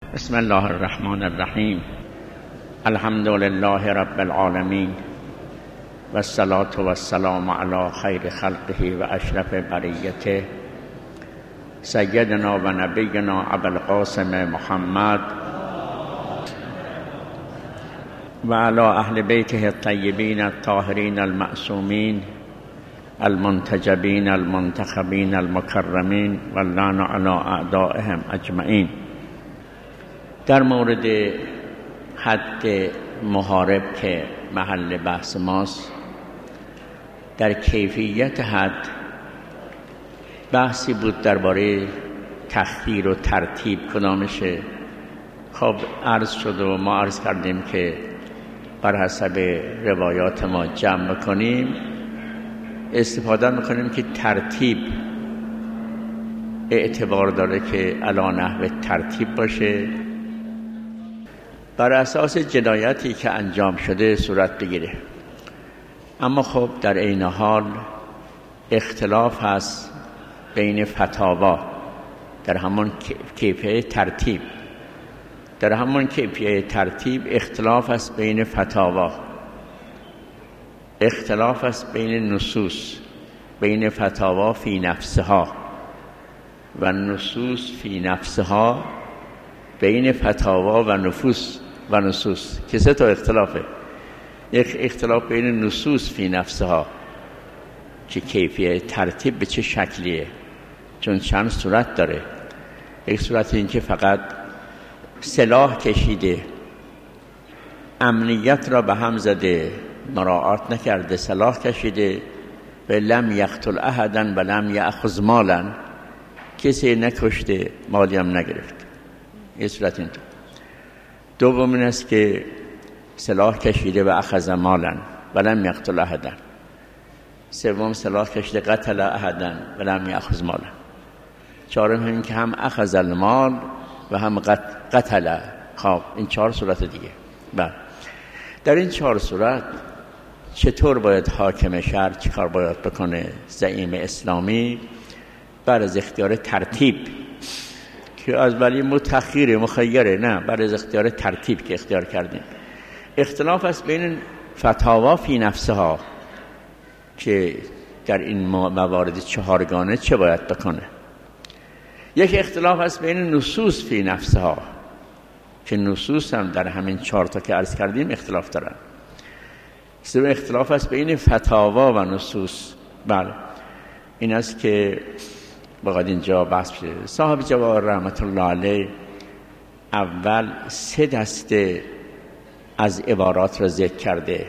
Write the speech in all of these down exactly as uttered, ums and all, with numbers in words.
بسم الله الرحمن الرحیم. الحمد لله رب العالمین و الصلاة و السلام علی خیر خلقه و اشرف بریته سیدنا و نبینا ابوالقاسم محمد و علی اهل بیته الطیبین الطاهرین المعصومین المنتجبین المنتخبین المکرمین واللعن علی اعدائهم اجمعین. در مورد حد محارب که محل بحث ماست، در کیفیت حد بحثی بود درباره تخییر و ترتیب کدامشه. خب عرض شد و ما عرض کردیم که بر حسب روایات ما جمع کنیم، استفاده میکنیم که ترتیب اعتبار داره که علی نحو ترتیب باشه، بر اساس جنایتی که انجام شده صورت بگیره. اما خب در عین حال اختلاف هست بین فتاوا در همون کیفیت ترتیب در همون کیفیت ترتیب اختلاف است بین فتاوا، اختلاف است بین نصوص، بین فتاوا فی نفسها و نصوص فی نفسها، بین فتاوا و نفوس و نصوص که سه تا اختلافه. یک اختلاف بین نصوص فی نفسها که کیفیت ترتیب به چه شکلیه، چون چند صورت داره. یک صورت این که فقط سلاح کشیده، امنیت را به هم زده، مراعات نکرده، سلاح کشیده و لم یقتل احدا و لم یأخذ مالا، کسی نکشته مالی هم نگرفت. یه صورت این تو. دوم این است که سلاح کشیده و اخذ مالا و لم یقتل احدا. سوم سلاح کشیده قتل احدا و لم یأخذ مالا. چهارم این که هم اخذ المال و هم قتل. خب این چهار صورت دیگه. بله، در این چهار صورت چطور باید حاکم شهر چیکار باید بکنه؟ زعیم اسلامی بر از اختیار ترتیب که از ولی متخیره مخیره، نه، بر از اختیار ترتیب که اختیار کردیم. اختلاف است بین فتاوا فی نفسها که در این موارد چهارگانه چه باید بکنه. یک اختلاف است بین نصوص فی نفسها که نصوص هم در همین چهار تا که عرض کردیم اختلاف دارن. سوم اختلاف است بین فتاوا و نصوص. بله، این است که باید اینجا بحث بشه. صاحب جواهر رحمت الله علیه اول سه دسته از عبارات را ذکر کرده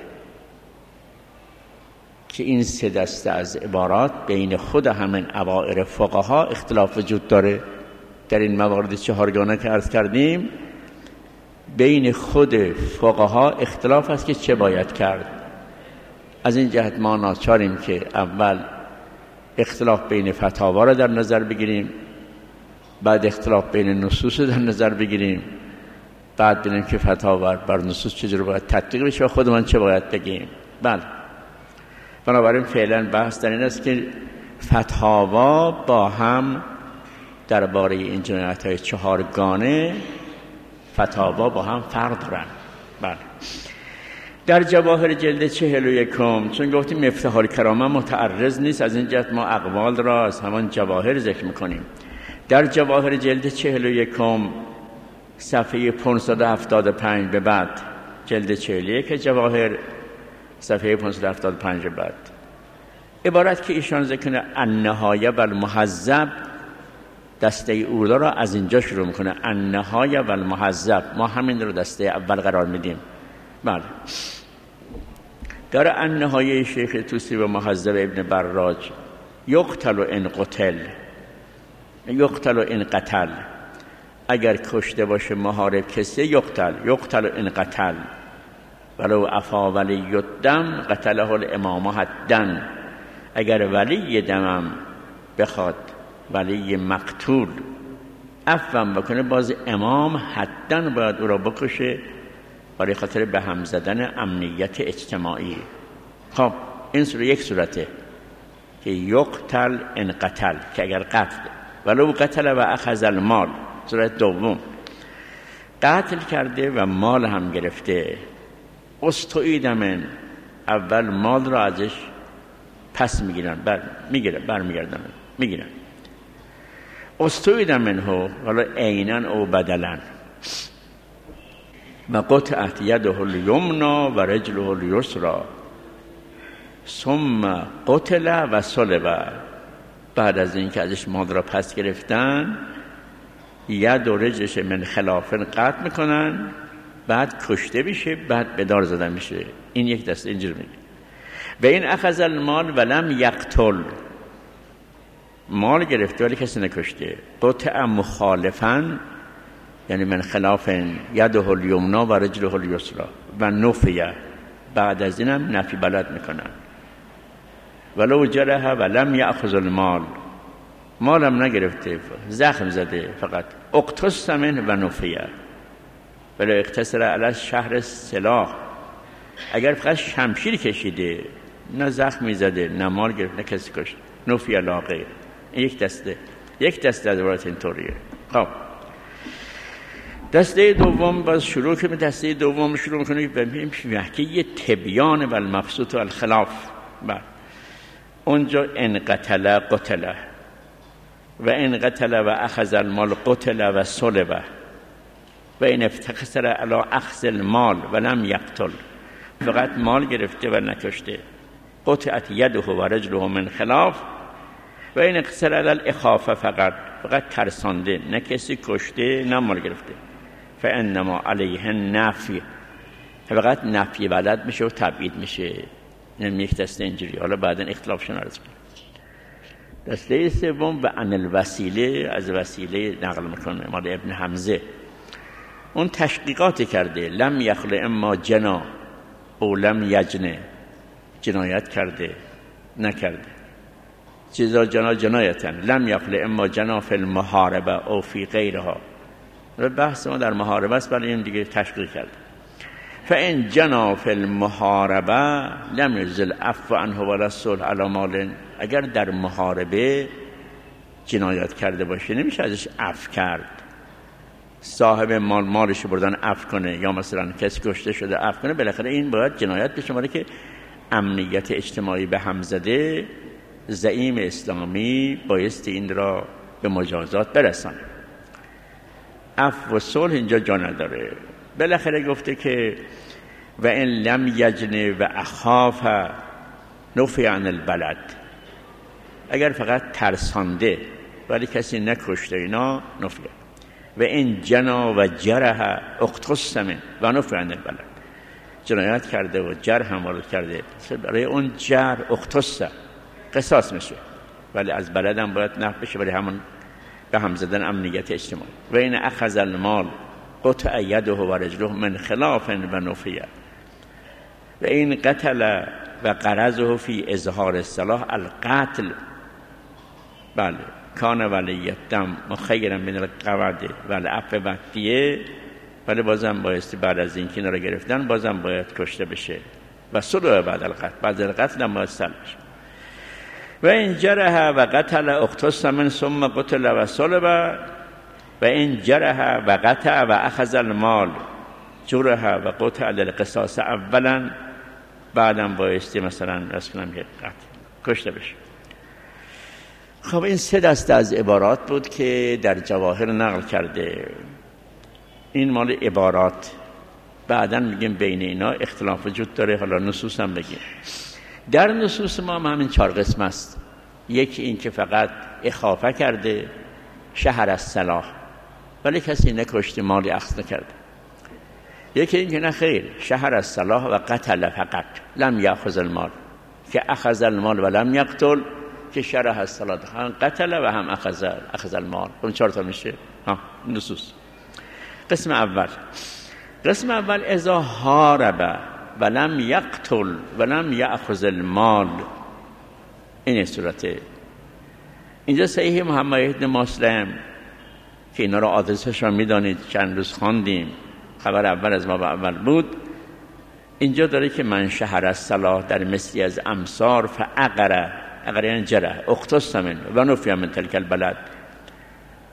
که این سه دسته از عبارات بین خود همین اوائر فقها اختلاف وجود داره. در این موارد چهارگانه که عرض کردیم بین خود فقها اختلاف است که چه باید کرد. از این جهت ما ناچاریم که اول اختلاف بین فتاوا را در نظر بگیریم، بعد اختلاف بین نصوص در نظر بگیریم، بعد ببینیم که فتاوا بر نصوص چجوری باید تطبیق بشه و خودمان چه باید بگیم. بله، بنابراین فعلا بحث در این است که فتاوا با هم درباره این جنایت‌های چهارگانه فتاوا با هم فرق دارن. بله، در جواهر جلد چهل و یکم چون گفتیم مفتاح الکرامه متعرض نیست، از این جهت ما اقوال را از همان جواهر ذکر میکنیم. در جواهر جلد چهل و یکم صفحه پانصد و هفتاد و پنج به بعد، جلد چهل و یک جواهر صفحه پانصد و هفتاد و پنج به بعد، عبارت که ایشان ذکر کنه النهایه و المهذب، دسته اولا را از اینجا شروع میکنه. النهایه و المهذب، ما همین رو دسته اول قرار میدیم. بله، در النهایه شیخ طوسی و مهذب ابن براج یقتل و ان قتل، یقتل و ان قتل، اگر کشته باشه محارب کسی یقتل، یقتل و ان قتل ولو عفا ولی الدم قتله الامام حدا، اگر ولی دمم بخواد ولی مقتول عفو بکنه باز امام حدا باید او را بکشه برای خاطر به هم زدن امنیت اجتماعی. خب این صورت یک صورته که یقتل ان قتل، که اگر قتل ولو قتل و اخذ المال، صورت دوم. قتل کرده و مال هم گرفته. استعید من، اول مال را ازش پس میگیرن، بر میگیرن برمیگردن میگیرن. استعید منه، حالا عیناً او بدلاً. و قطعت یده الیمنا و رجله الیسرا ثم قتل و صلب. بعد از اینکه ازش مال را پس گرفتن، ید و رجلش من خلاف قطع میکنن، بعد کشته بشه، بعد به دار زدن میشه. این یک دسته اینجور میگه. و این اخذ المال ولم یقتل، مال گرفته ولی کسی نکشته. قطع مخالفا، یعنی من خلاف یده الیمنا و رجله الیسرا و نفیه، بعد از اینم نفی بلد میکنن. ولو جرح ولم یأخذ المال، مالم نگرفته، زخم زده، فقط اقتص من و نفیه. ولو اقتصر علی شهر سلاح، اگر فقط شمشیر کشیده، نه زخمی زده، نه مال گرفت، نه کسی کشت، نفیه لا غیر. یک دسته یک دسته از عبارت اینطوریه. خب دسته دوم باز شروع کنیم. دسته دوم شروع میکنیم ببینیم وحکی یه تبیان و المبسوط و الخلاف. بعد اونجا ان قتل قتل و ان قتل و اخذ المال قتل و صلب و این افتخر علی اخذ المال و لم یقتل، فقط مال گرفته و نکشته. قطعت یده و رجله من خلاف و این اقتصر علی الاخافه، فقط فقط ترسانده، نه کسی کشته نه مال گرفته. فانما علیه نفی، فقط نفی بلد میشه و تبعید میشه. این یک دسته اینجوری. حالا بعدن اختلافشون عرض کنم. دسته سوم و عن الوسیله، از وسیله نقل میکنه، مال ابن حمزه. اون تشقیقاتی کرده. لم یخل اما جنا او لم یجنه، جنایت کرده نکرده. چیزا جنا جنایتن. لم یخل اما جنا فی المحاربه او فی غیرها، بحث ما در محاربه است، برای این دیگه تشقیق کرده. فان جنا فی المحاربه لم یزل عفو عنه ولا صلح علی مال، اگر در محاربه جنایت کرده باشه نمیشه ازش عفو کرد. صاحب مال مالش بردن عفو کنه، یا مثلا کسی کشته شده عفو کنه، بالاخره این باید جنایت بشه. مالی که امنیت اجتماعی به هم زده، زعیم اسلامی بایستی این را به مجازات برسانه. عفو و صلح اینجا جا نداره. بالاخره گفته که و ان لم یجن و اخاف نفی عن البلد، اگر فقط ترسانده ولی کسی نکشته اینا نفیه. و این جنا و جرح اقتص من و نفی عن البلد، جنایت کرده و جرح هم وارد کرده، برای اون جرح اقتص قصاص میشه، ولی از بلد هم باید نفی بشه، برای همون به هم زدن امنیت اجتماعی. و این اخذ المال قطع یده و رجله من خلاف و نفیه. و این قتل و قرضه فی اظهار الصلاح القتل، بله کان ولی الدم مخیرا من القواعد و العفو و الدیه، ولی بازم بایستی بعد از این که اینا رو گرفتن بازم باید کشته بشه. و صلح بعد القتل، بعد القتل هم باید سلب بشه. و این جرح و قتل اقتص من ثم قتل و صلب و این جرح و قطع و اخذ المال جرح و قطع للقصاص اولا، بعدم بایستی مثلا رسکنم که قتل کشته بشه. خب این سه دسته از عبارات بود که در جواهر نقل کرده. این مال عبارات، بعداً میگیم بین اینا اختلاف وجود داره. حالا نصوص هم بگیم. در نصوص ما هم همین چهار قسم است. یکی این که فقط اخافه کرده، شهر از صلاح، ولی کسی نکشته، مالی اخذ نکرده. یکی این که نه خیر، شهر از صلاح و قتل فقط لم یأخذ المال، که اخذ المال و لم یقتل، که شرح از صلاح هم قتل و هم اخذ اخذ المال. اون چهار تا میشه ها نصوص. قسم اول قسم اول اذا حارب و لم یقتل و لم یأخذ المال، این صورته. اینجا صحیح محمد بن مسلم که اینا رو آدرسش رو میدانید، چند روز خواندیم، خبر اول از ما به اول بود. اینجا داره که من شهر از صلاح در مثلی از امصار فاقره، اقره یعنی جرح، اقتص من و نفی من تلک البلد،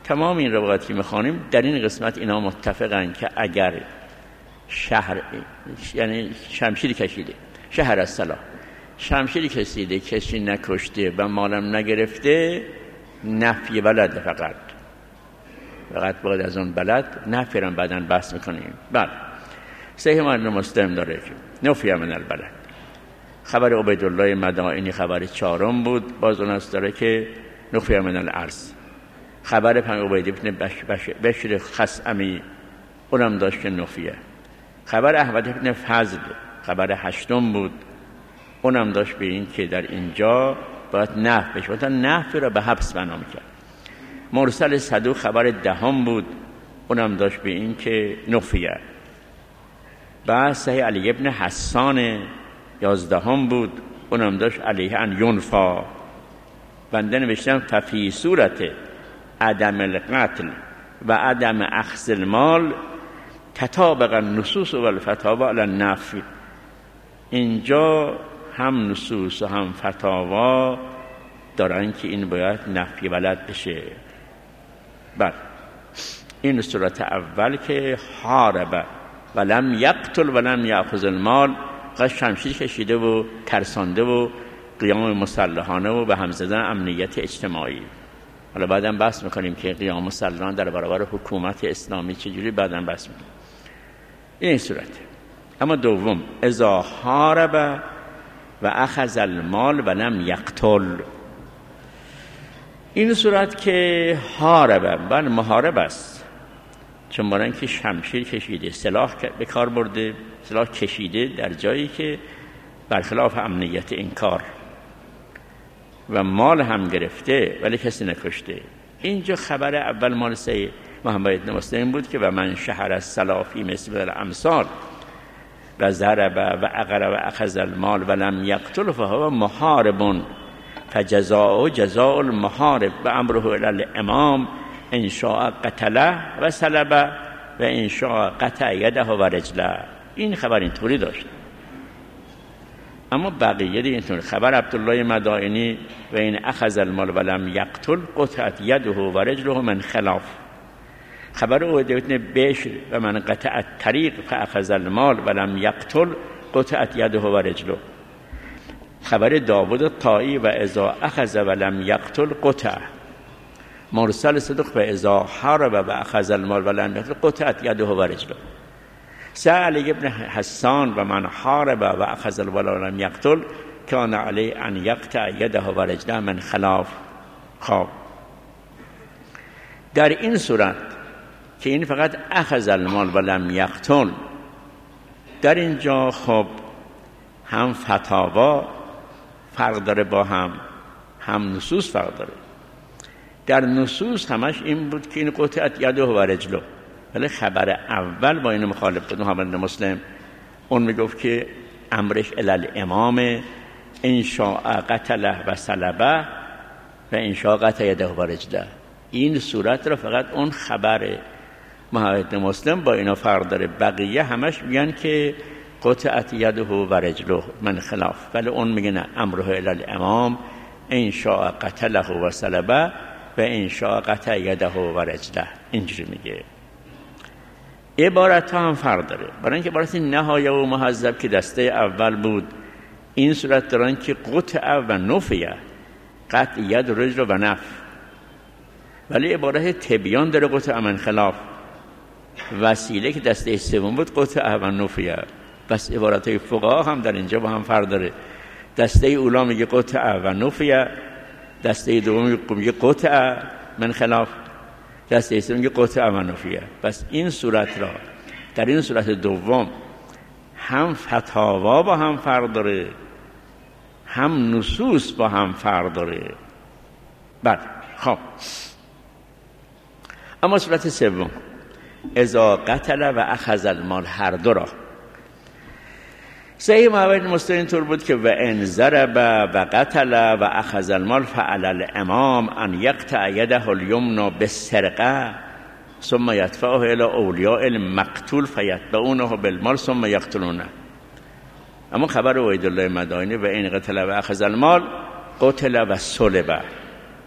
تمام این روایات که میخوانیم در این قسمت اینا متفقن که اگر شهر یعنی شمشیر کشیده، شهر الصلاح، شمشیر کشیده، کسی نکشته و مالم نگرفته، نفی ولد فقط فقط باید از اون بلد نفی رو بعداً بحث میکنیم. بله صحیح مسلم داره که نفی من البلد. خبر عبیدالله مدائنی خبر چهارم بود، باز اون است داره که نفی من الارض. خبر پنج عبید بن بش بش بشر خصمی اونم داشت که نفیه. خبر احمد بن فضل خبر هشتم بود، اونم داشت به این که در اینجا باید نفی بشه، باید نفی را به حبس بنا میکرد. مرسل صدوق خبر دهم بود، اونم داشت به این که نفیه. بعد صحیح علی ابن حسان یازدهم بود، اونم داشت علیه ان ینفا. بنده نوشتم ففی صورت عدم القتل و عدم اخذ المال تطابق النصوص و الفتاوا علی النفی. اینجا هم نصوص و هم فتاوا دارن که این باید نفی ولد بشه. بله این صورت اول که حارب ولم یقتل ولم یأخذ المال، قد شمشیر کشیده و ترسانده و قیام مسلحانه و به هم زدن امنیت اجتماعی. حالا بعدم بحث میکنیم که قیام مسلحانه در برابر حکومت اسلامی چجوری، بعدم بحث میکنیم. این صورت. اما دوم اذا حارب و اخذ المال ولم یقتل، این صورت که حارب بله محارب است، چون برای اینکه شمشیر کشیده، سلاح به کار برده، سلاح کشیده در جایی که برخلاف امنیت این کار و مال هم گرفته ولی کسی نکشته. اینجا خبر اول مال سید محمد بن مسلم بود که و من شهر الصلاح فی مثل الامثال و ضرب و اقر و اخذ المال ولم یقتل فهو محارب فجزاء جزاء المحارب و امره الی الامام ان شاء قتله و سلبه و ان شاء قطع یده و رجله. این خبر اینطوری داشت. اما بقیه دیگه اینطور. خبر عبدالله مدائنی و این اخذ المال ولم یقتل قطعت یده و رجله من خلاف. خبر عبید بن بشر و من قطع الطریق فاخذ المال ولم یقتل قطعت یده و رجله. خبر داوود الطائی و اذا اخذ ولم یقتل قطع. مرسل صدق و اذا حارب و اخذ المال ولم یقتل قطعت یده و رجله. سعی علی ابن حسان و من حارب و اخذ المال ولم یقتل کان علی ان یقطع یده و رجله من خلاف. خب در این صورت که این فقط اخذ المال ولم یقتل، در اینجا خب هم فتاوا فرق داره با هم هم نصوص فرق داره. در نصوص همش این بود که این قطعت یده و رجله، ولی خبر اول با این مخالف بود. محمد بن مسلم اون میگفت که امرش الی الامام ان شاء قتله و سلبه و ان شاء قطع یده و رجله. این صورت رو فقط اون خبر محمد بن مسلم با اینا فرق داره. بقیه همش میگن که قطعت یده و رجله من خلاف، ولی اون میگه نه امره الی الامام ان شاء قتله و سلبه و ان شاء قطع یده و رجله. اینجوری میگه. عبارت ها هم فرق داره. برای اینکه عبارت نهایه و محذب که دسته اول بود، این صورت دارن که قطع و نفیه، قطع ید و رجل و نف، ولی عبارت تبیان داره قطع من خلاف. وسیله که دسته سوم بود قطع و نفیه. بس عبارت های فقها هم در اینجا با هم فرق داره. دسته اولا میگه قطع و نفیه، دسته دوم میگه قطع من خلاف، دسته سوم میگه قطع و نفیه. بس این صورت را در این صورت دوم هم فتاوا با هم فرق داره، هم نصوص با هم فرق داره. بله خب اما صورت سوم اذا قتل و اخذ المال، هر دو را صحیح محمد مسلم اینطور بود که و ان ضرب و قتل و اخذ المال فعلى الامام ان یقطع یده الیمنى بالسرقه ثم یدفعه الى اولیاء المقتول فیتبعونه بالمال ثم یقتلونه. اما خبر عبیدالله مدائنی و این قتل و اخذ المال قتل و صلب.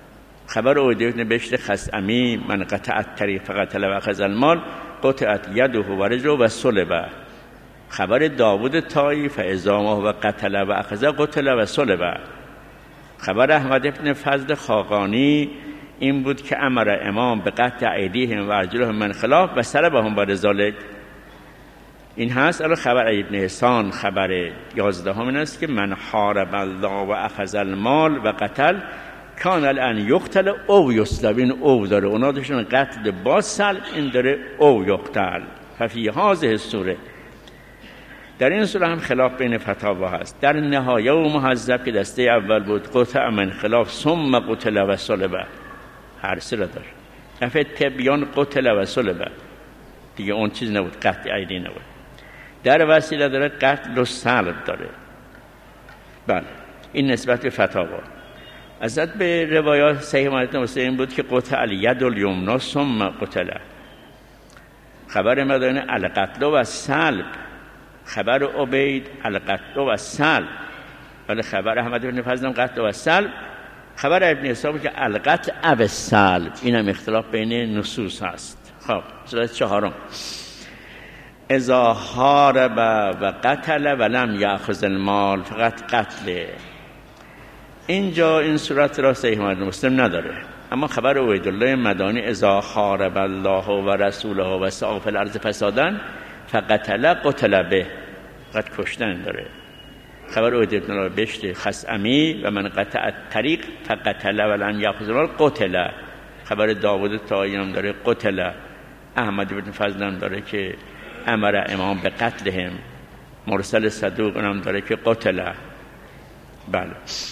خبر عبیده بن بشر خثعمی من قطع الطریق فقتل و اخذ المال قطعت یده و رجله و صلب. خبر داوود طایی فاذا ما و قتل و اخذ قتل و صلب. خبر احمد بن فضل خاقانی این بود که امر امام به قطع ایدیهم و ارجلهم من خلاف و سلبهم بعد ذلک. این هست. الان خبر ابن حسان خبر یازدهم این است که من حارب الله و اخذ المال و قتل کان الان یقتل او یسلب. این او داره، اونا داشتن قتل با سلب، این داره او یقتل. ففی هذه السوره، در این سوره هم خلاف بین فتاوا هست. در نهایه و محذب که دسته اول بود قطع من خلاف ثم قتل و صلب، هر سه را داشت. دفعه تبیان قتل و صلب دیگه اون چیز نبود، قطع ایدی نبود. در وسیله داره قتل و صلب داره. بله این نسبت به فتاوا. ازت به روایات صحیح مالک مسلم بود که قطع الید الیمنا ثم قتل. خبر مدانه القتل و صلب. خبر عبید القتل و صلب. ولی خبر احمد بن فضل قتل و صلب. خبر ابن حساب که القتل و صلب. این هم اختلاف بین نصوص هست. خب سوره چهارم اذا حارب و قتل ولم یأخذ المال فقط قتل. اینجا این صورت را صحیح مسلم نداره، اما خبر عبیدالله مدانی اذا حارب الله و رسوله و سعی فی الارض فسادا فقتل قتل به، فقط کشتن داره. خبر عبیدالله بشر خثعمی و من قطع الطریق فقتل ولم یأخذ المال قتل. خبر داوود طایی هم داره قتل. احمد بن فضل هم داره که امر امام به قتلهم. مرسل صدوق هم داره که قتل. بله.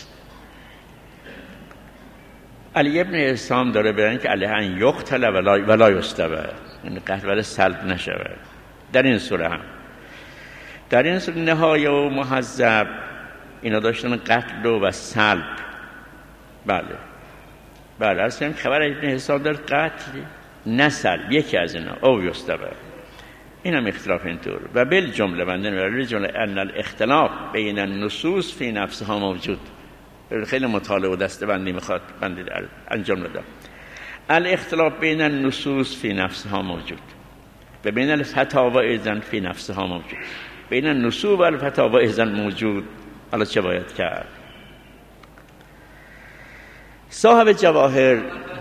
علی ابن حسام داره بیان که علیه ان یقتل ولا ولا یسلب، یعنی قتل ولی سلب نشود. در این سوره هم در این سوره نهایه و محذب اینا داشتن قتل و سلب. بله بله اصلا خبر ابن حسام داره قتل نه سلب، یکی از اینا او یسلب. این هم اختلاف اینطور. و بل جمله بندن و جمله ان الاختلاف بین النصوص فی نفسها موجود. خیلی مطالعه و دسته‌بندی میخواد بندی انجام بده. الاختلاف بین النصوص فی نفسها موجود و بین الفتاوا ایضا فی نفسها موجود. بین النصوص و الفتاوا ایضا موجود. حالا چه باید کرد؟ صاحب جواهر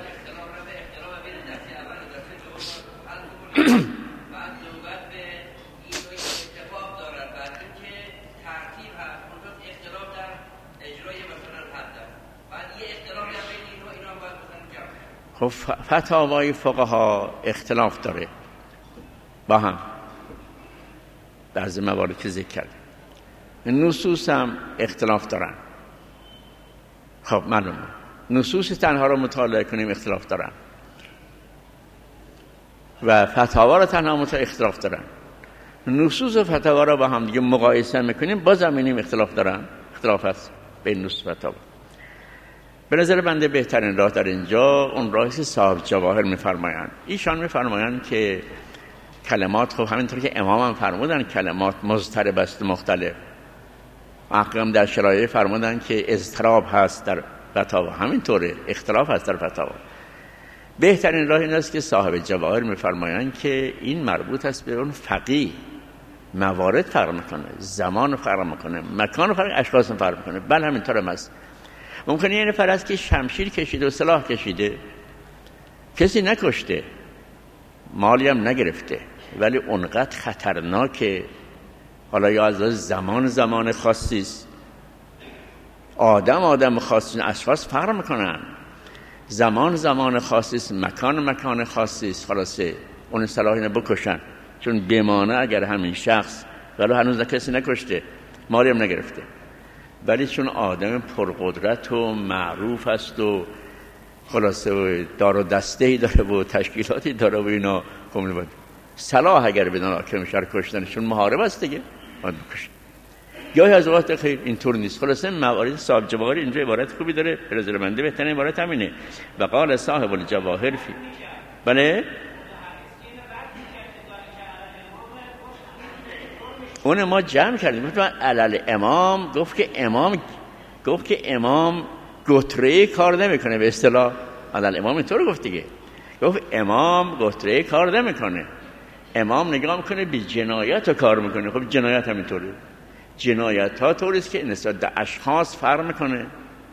خب فتاوای فقها اختلاف داره با هم بعضی موارد که ذکر کرد. نصوص هم اختلاف دارن. خب معلومه نصوص تنها رو مطالعه کنیم اختلاف دارن و فتاوا رو تنها مطالعه اختلاف دارن. نصوص و فتاوا رو با هم دیگه مقایسه میکنیم باز هم اینیم اختلاف دارن. اختلاف هست بین نصوص و فتاوا. به نظر بنده بهترین راه در اینجا اون راهی که صاحب جواهر میفرمایند. ایشان میفرمایند که کلمات خب همینطور که امام هم فرمودن کلمات مضطرب است مختلف. احکام در شرایع فرمودن که اضطراب هست در فتاوا، همینطوره اختلاف هست در فتاوا. بهترین راه این است که صاحب جواهر میفرمایند که این مربوط است به اون فقیه. موارد فرق میکنه، زمان فرق میکنه، مکان فرق، اشخاص فرق میکنه. بله همینطور هم است. ممکنه یه نفر است که شمشیر کشیده و سلاح کشیده، کسی نکشته، مالی هم نگرفته، ولی اونقدر خطرناکه. حالا یا از زمان زمان خاصی است، آدم آدم خاصی، اشخاص فرق میکنن. زمان زمان خاصی است، مکان مکان خاصی است. خلاصه اون سلاح اینو بکشن، چون بمانه اگر همین شخص ولی هنوز کسی نکشته، مالی هم نگرفته، ولی چون آدم پرقدرت و معروف است و خلاصه دار و دسته‌ای داره و تشکیلاتی داره و اینا کامل بود. سلاح اگر بدون حاکم شهر کشتنشون محارب است دیگه باید بکشن. گاهی از اوقات خیلی اینطور نیست. خلاصه موارد صاحب جواهر اینجا عبارت خوبی داره. به نظر بنده بهترین عبارت همینه و قال صاحب الجواهر فی. بله اون ما جمع کردیم. مثلا علل امام گفت که امام گفت که امام گتره کار نمیکنه به اصطلاح. علی امام اینطور گفت دیگه، گفت امام گتره کار نمیکنه، امام نگاه میکنه به جنایت رو کار میکنه. خب جنایت هم اینطوره، جنایت ها طوریست که نسبت به اشخاص فرق میکنه،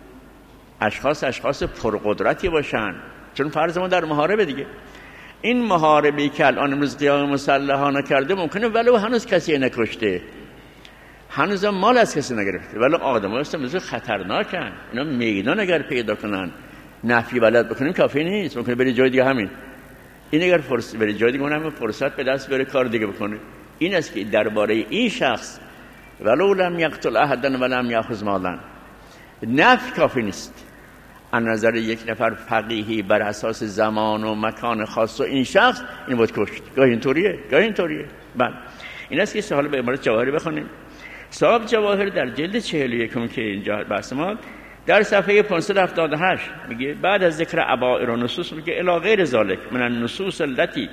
اشخاص اشخاص پرقدرتی باشن، چون فرض ما در محاربه دیگه. این محاربی که الان امروز قیام مسلحانه کرده ممکنه ولو هنوز کسی نکشته، هنوز مال از کسی نگرفته، ولی آدم ها هستن مثل خطرناکن، اینا میدان اگر پیدا کنن نفی بلد بکنیم کافی نیست، ممکنه بری جای دیگه همین این اگر فرصت بری جای دیگه اونم فرصت به دست بره کار دیگه بکنه. این است که درباره این شخص ولو لم یقتل احدا ولم یاخذ مالا نفی کافی نیست. از نظر یک نفر فقیهی بر اساس زمان و مکان خاص و این شخص این بود کشت، گاهی اینطوریه گاهی اینطوریه. بله این است که سوال به عبارت جواهری بخونیم. صاحب جواهر در جلد چهل و یکم که اینجا بحث ما در صفحه پانصد و هفتاد و هشت میگه بعد از ذکر عبائر و نصوص میگه الی غیر ذلک من النصوص التي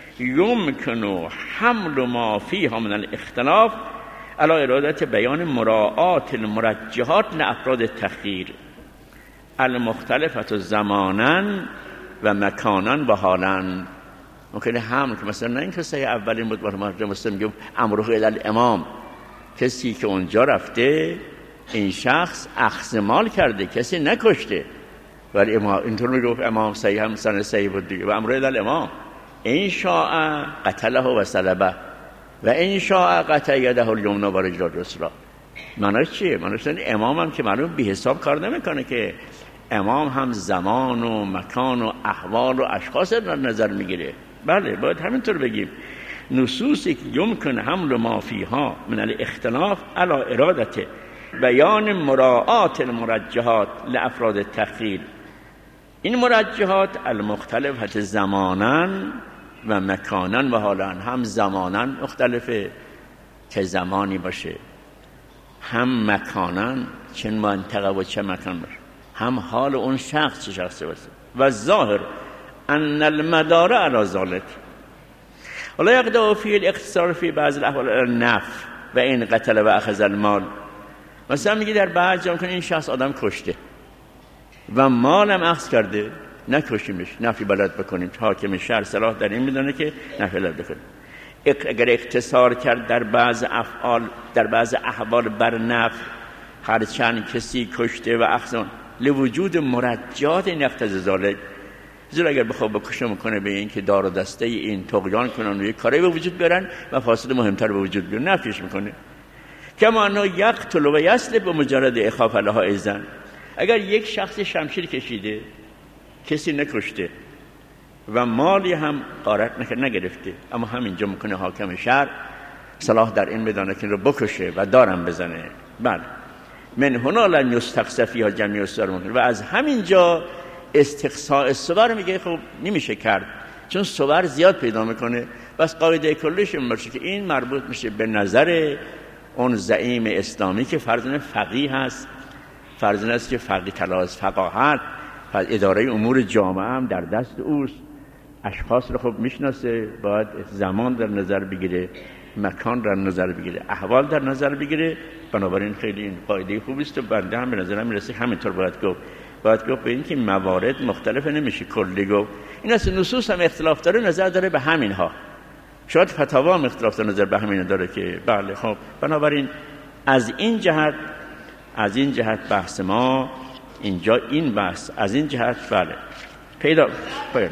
یمکن حمل ما فیها من الاختلاف علی ارادت بیان مراعات المرجحات لافراد التخییر المختلفة زمانا و مکانا و حالا. ممکنه حمل که مثلا نه این کسی اولین بود مرد مسلم میگه امره الی الامام، کسی که اونجا رفته این شخص اخذ مال کرده کسی نکشته، ولی امام اینطور میگه امام صحیح هم سن صحیح بود دیگه و امره الی الامام ان شاء قتله و سلبه و ان شاء قطع یده الیمنی و رجل الرسلا. معناش چیه؟ معناش این امام هم که معلوم بی حساب کار نمیکنه که، امام هم زمان و مکان و احوال و اشخاص رو نظر میگیره. بله باید همینطور بگیم نصوصی که یمکن حمل ما فیها من الاختلاف علی ارادت بیان مراعات المرجحات لافراد التخییر. این مرجحات المختلفت زمانا و مکانا و حالا، هم زمانا مختلفه که زمانی باشه، هم مکانا چه منطقه و چه مکان باشه، هم حال اون شخص چه شخصی باشه. و ظاهر ان المدار علی ذلک ولا یقدر فی الاختصار فی بعض الاحوال النفع و این قتل و اخذ المال. مثلا میگه در بعض جا این شخص آدم کشته و مالم اخذ کرده، نکشیمش، نفی بلد بکنیم. حاکم شهر صلاح در این میدونه که نفی بلد بکنیم. اگر اختصار کرد در بعض افعال در بعض احوال بر نفع، هر چند کسی کشته و اخذ لوجود مرجحات نقتضی ذلک، زیرا اگر بخواد بکشه میکنه به این که دار و دسته این طغیان کنن و یک کاری به وجود بیارن و فاسد مهمتر به وجود بیارن، نفیش میکنه. کما انه یقتل و یسلب به مجرد اخاف لها ایزن. اگر یک شخص شمشیر کشیده کسی نکشته و مالی هم غارت نگرفته، اما همینجا میکنه حاکم شهر صلاح در این بدانه که رو بکشه و دارم بزنه. بله من هنا لن یستقصفی ها جمعی الصور ممکن. و از همینجا استقصاء صور میگه خب نمیشه کرد، چون صور زیاد پیدا میکنه. بس قاعده کلیش این باشه که این مربوط میشه به نظر اون زعیم اسلامی که فرزن فقیه هست، فرزن است که فقیه تلاز فقاهت و اداره امور جامعه هم در دست اوست، اشخاص رو خب میشناسه، باید زمان در نظر بگیره، مکان در نظر بگیره، احوال در نظر بگیره. بنابراین خیلی این قاعده خوبی است و بنده هم به نظرم میرسه همینطور باید گفت. باید گفت به این که موارد مختلفه، نمیشه کلی گفت. این است نصوص هم اختلاف داره، نظر داره به همینها. شاید فتاوا هم اختلاف داره، نظر به همین داره که بله. خب بنابراین از این جهت از این جهت بحث ما اینجا این بحث از این جهت بله پیدا باید.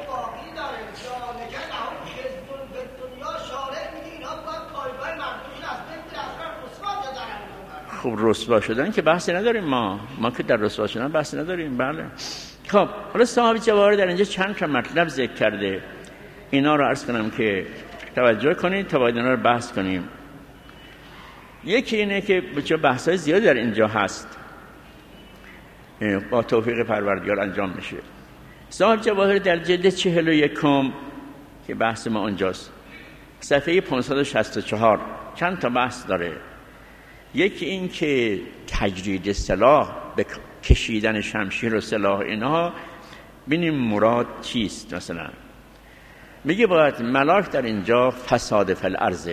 خب رسوا شدن که بحثی نداریم، ما ما که در رسوا شدن بحثی نداریم. بله خب حالا صاحب جواهر در اینجا چند تا مطلب ذکر کرده، اینا رو عرض کنم که توجه کنید تا باید اینا رو بحث کنیم. یکی اینه که بچه بحثای زیادی در اینجا هست با توفیق پروردگار انجام میشه. صاحب جواهر در جلد چهل و یکم که بحث ما اونجاست، صفحه پانصد و شصت و چهار چند تا بحث داره. یکی این که تجرید سلاح به کشیدن شمشیر و سلاح اینها ببینیم مراد چیست. مثلا میگه باید ملاک در اینجا فساد فی الارض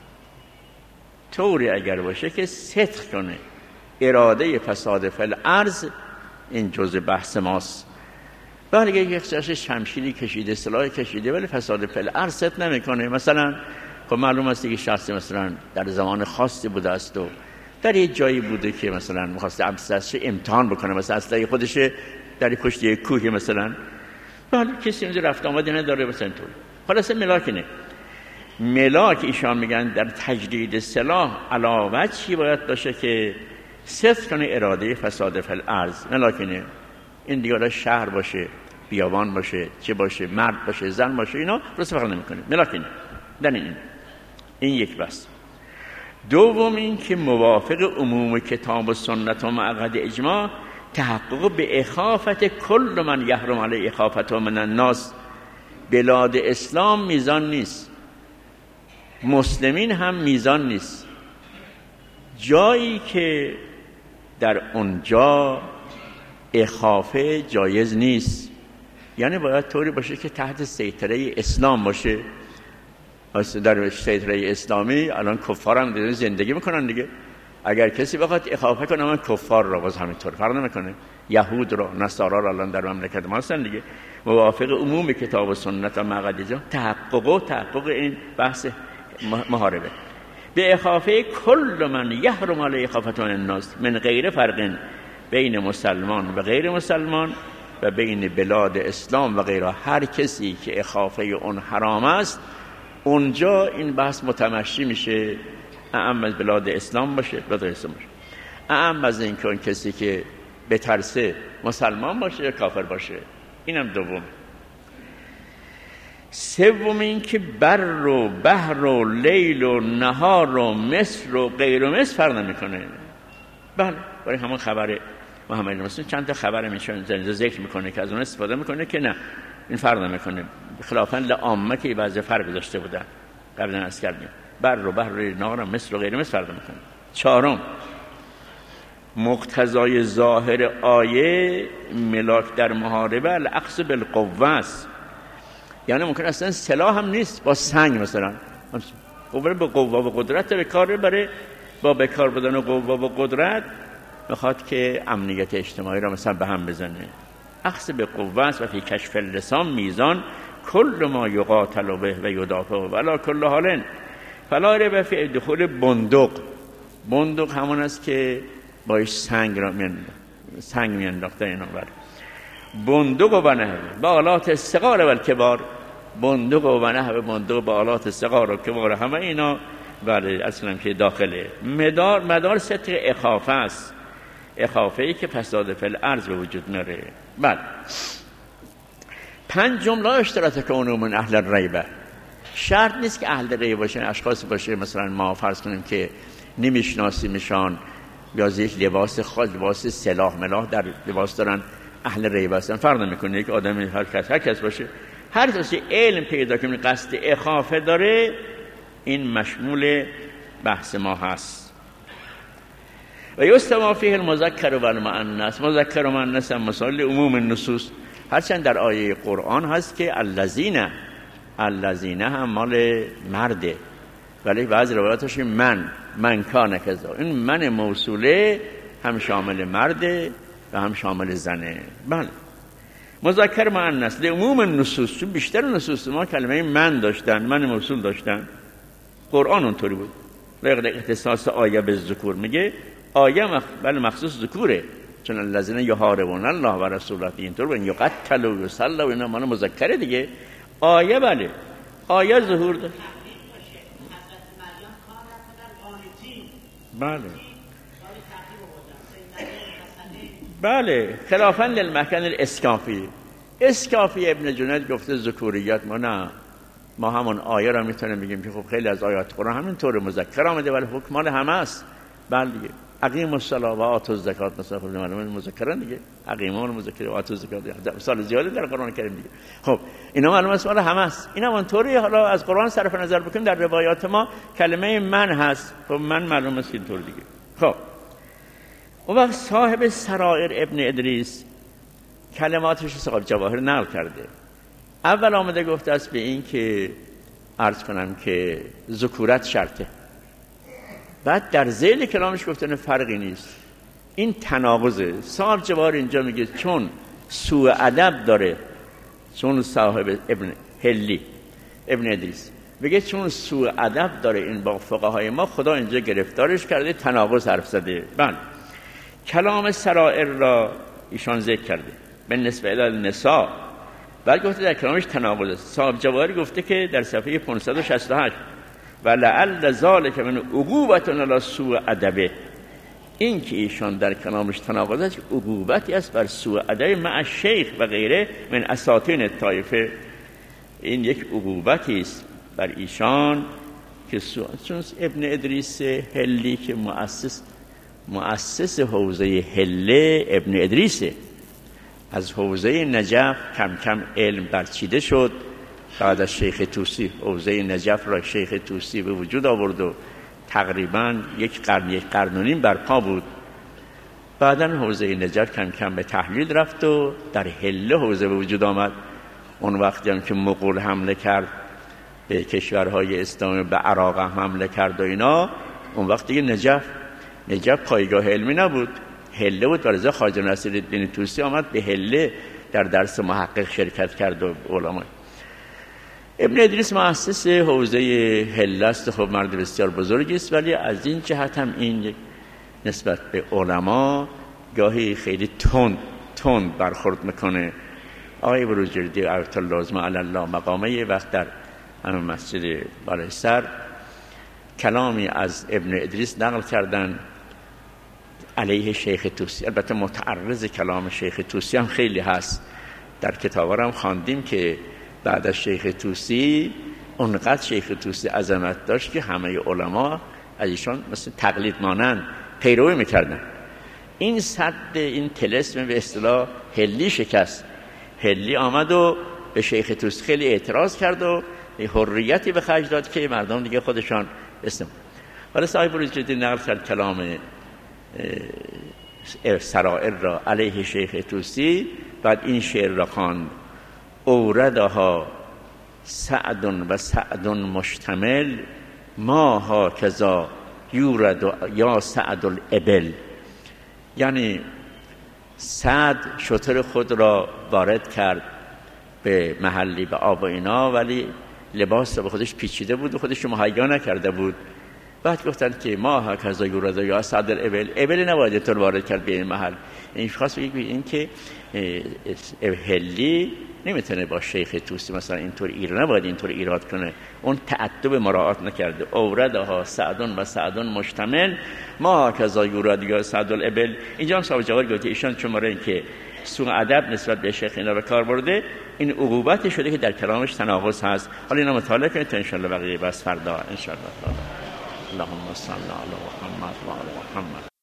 طوری اگر باشه که صدق کنه اراده فساد فی الارض، این جزء بحث ماست. بله یک شخص شمشیری کشیده، سلاح کشیده، ولی فساد فی الارض ست نمیکنه. مثلا خب معلوم است که شخص مثلا در زمان خاصی بوده است و در یه جایی بوده که مثلا می‌خواسته ابسش امتحان بکنه، مثلا اصلا خودش در پشت یک کوه مثلا، بله کسی اونجا رفت آمدی نداره مثلا طور. خلاص ملاک نه. ملاک ایشان میگن در تجدید سلاح علاوه چی باید باشه که صفر کنه اراده فساد فی الارض. ملاک نه. این دیگه شهر باشه، بیابان باشه، چه باشه، مرد باشه، زن باشه، اینا درست فرق نمیکنه. ملاک نه. در این این یک بس. دوم این که موافق عموم کتاب و سنت و معقد اجماع تحقق به اخافت کل من یحرم علی اخافت من الناس. بلاد اسلام میزان نیست، مسلمین هم میزان نیست. جایی که در اونجا اخافه جایز نیست، یعنی باید طوری باشه که تحت سیطره اسلام باشه. در سیطره اسلامی الان کفار هم زندگی میکنن دیگه. اگر کسی بخواد اخافه کنه من کفار را باز همینطور فرق نمیکنه، یهود را، نصارا را الان در مملکت ما هستن دیگه. موافق عموم کتاب و سنت و معقد تحقق و تحقق این بحث محاربه به اخافه کل من یحرم علی اخافت الناس من غیر فرق بین مسلمان و غیر مسلمان و بین بلاد اسلام و غیره. هر کسی که اخافه اون حرام است اونجا این بحث متمشی میشه، اعم از بلاد اسلام باشه، بلاد اسلام باشه، اعم از این که اون کسی که به ترسه مسلمان باشه یا کافر باشه. اینم دوم. سوم این که بر و بحر و لیل و نهار و مصر و غیر و مصر فرق نمیکنه. بله برای همون خبر محمد مسلم چند تا خبر میشن ذکر میکنه که از اون استفاده میکنه که نه این فرق نمیکنه، خلافاً لعامه که بعضی فرق داشته بودن قبلا از کردیم. بر و بحر و نهار و مصر و غیر مصر فرق نمیکنه. چهارم مقتضای ظاهر آیه ملاک در محاربه الاخذ بالقوه است. یعنی ممکن اصلا سلاح هم نیست، با سنگ مثلا قوه به قوه و قدرت به کار بره، با بکار بدن و قوه و قدرت میخواد که امنیت اجتماعی را مثلا به هم بزنه. اخذ به قوه است و فی کشف اللسان میزان کل ما یقاتل به و یدافع ولا کل حال فلا ربح فی دخول بندق. بندق همون است که باش سنگ را میان سنگ میانداختن اینا. بر بندق و بنه با آلات الصغار و الکبار. بندق و بنه بندق با آلات الصغار و کبار همه اینا بله اصلا که داخله مدار مدار ستر اخافه است. اخافه ای که فساد فی الارض به وجود میاره. بله پنج جمله اشتراط کونو من اهل الریبه. شرط نیست که اهل ریبه باشن، اشخاص باشه مثلا ما فرض کنیم که نمیشناسیمشان یا یک لباس خاص، لباس سلاح ملاح در لباس دارن، اهل ریبه هستن. فرق نمیکنه یک آدمی هر کس هر کس باشه، هر کسی علم پیدا کنه قصد اخافه داره، این مشمول بحث ما هست. و یستوی فیه المذکر و المؤنث. مذکر و مؤنث هم مثال عموم النصوص، هرچند در آیه قرآن هست که الذین الذین هم مال مرده، ولی بعضی روایاتش من من کان کذا، این من موصوله هم شامل مرده و هم شامل زنه. بله مذکر مؤنث لعموم النصوص، چون بیشتر نصوص ما کلمه من داشتن، من موصول داشتن. قرآن اونطوری بود. لقد اختصاص آیه به ذکور میگه آیه مخ... بله مخصوص ذکوره، چون الذین یحاربون الله و رسوله اینطور و یقتلوا و یصلوا و اینا مال مذکره دیگه. آیه بله آیه ظهور داشت. بله بله خلافاً للمحکم الاسکافی. اسکافی ابن جنید گفته ذکوریت، ما نه، ما همون آیه را میتونیم بگیم که خب خیلی از آیات قرآن همین طور مذکر آمده ولی حکم مال همه است. بله دیگه اقیموا الصلاة و آتوا الزکات مثلا خود معلومه مذکرن دیگه، اقیموا المذکر و آتوا الزکات مثال زیاده در قرآن کریم دیگه. خب اینا معلومه است مال همه است. اینا اونطوری حالا از قرآن صرف نظر بکنیم در روایات ما کلمه من هست، خب من معلومه است اینطور دیگه. خب و وقت صاحب سرائر ابن ادریس کلماتش صاحب جواهر نقل کرده. اول آمده گفته است به این که عرض کنم که ذکورت شرطه، بعد در ذیل کلامش گفتن فرقی نیست، این تناقضه. صاحب جواهر اینجا میگه چون سوء ادب داره، چون صاحب ابن هلی ابن ادریس بگه چون سوء ادب داره این با فقهای ما، خدا اینجا گرفتارش کرده، تناقض حرف زده. بله، کلام سرائر را ایشان ذکر کرده به نسبت النساء، بعد گفته در کلامش تناقض است. صاحب جواهر گفته که در صفحه پانصد و شصت و هشت و لعل ذلک من عقوبة علی سوء ادبه، این که ایشان در کلامش تناقض است عقوبتی است بر سوء ادب مع شیخ و غیره من اساطین طایفه. این یک عقوبتی است بر ایشان که سوء، چون ابن ادریس هلی که مؤسس مؤسس حوزه هله ابن ادریسه، از حوزه نجف کم کم علم برچیده شد. بعد از شیخ طوسی حوزه نجف را شیخ طوسی به وجود آورد و تقریبا یک قرن یک قرن و نیم برپا بود. بعدا حوزه نجف کم کم به تحلیل رفت و در هله حوزه به وجود آمد. اون وقتی هم که مغول حمله کرد به کشورهای اسلامی، به عراق هم حمله کرد و اینا، اون وقتی نجف نجف پایگاه علمی نبود، هله بود. برای خواجه نصیرالدین طوسی آمد به هله در درس محقق شرکت کرد و علما. ابن ادریس مؤسس حوزه هله است، خب مرد بسیار بزرگی است، ولی از این جهت هم این نسبت به علما گاهی خیلی تند تند برخورد میکنه. آقای بروجردی آیت اللازمه علی الله مقامه یه وقت در همین مسجد بالای سر کلامی از ابن ادریس نقل کردن علیه شیخ طوسی. البته متعرض کلام شیخ طوسی هم خیلی هست، در کتابا هم خواندیم که بعد از شیخ طوسی اونقدر شیخ طوسی عظمت داشت که همه علما از ایشان مثل تقلید مانند پیروی میکردن. این صد این طلسم به اصطلاح هلی شکست. هلی آمد و به شیخ طوسی خیلی اعتراض کرد و حریتی به خرج داد که مردم دیگه خودشان اسم. ولی صاحب بروجردی نقل کرد کلام سرائر را علیه شیخ طوسی، بعد این شعر را خواند: اوردها سعد و سعد مشتمل ما ها کذا یورد یا سعد الابل. یعنی سعد شتر خود را وارد کرد به محلی به آب و اینا، ولی لباس به خودش پیچیده بود و خودش مهیا نکرده بود. بعد گفتن که ما ها کذا یورد یا سعد الابل، ابل نباید اینطور وارد کرد به این محل. این خاص بگید این که هلی نمیتونه با شیخ طوسی مثلا اینطور ایر نباید اینطور ایراد کنه، اون تعدب مراعات نکرده. اوردها سعدون و سعدون مشتمل ما کذا یورد یا سعد الابل. اینجا هم صاحب جواهر گفته ایشان شماره این که سوء ادب نسبت به شیخ اینا به کار برده، این عقوبت شده که در کلامش تناقض هست. حالا اینا مطالعه کنید تا ان شاء الله بقیه بس فردا ان شاء الله. اللهم صل علی محمد و علی محمد.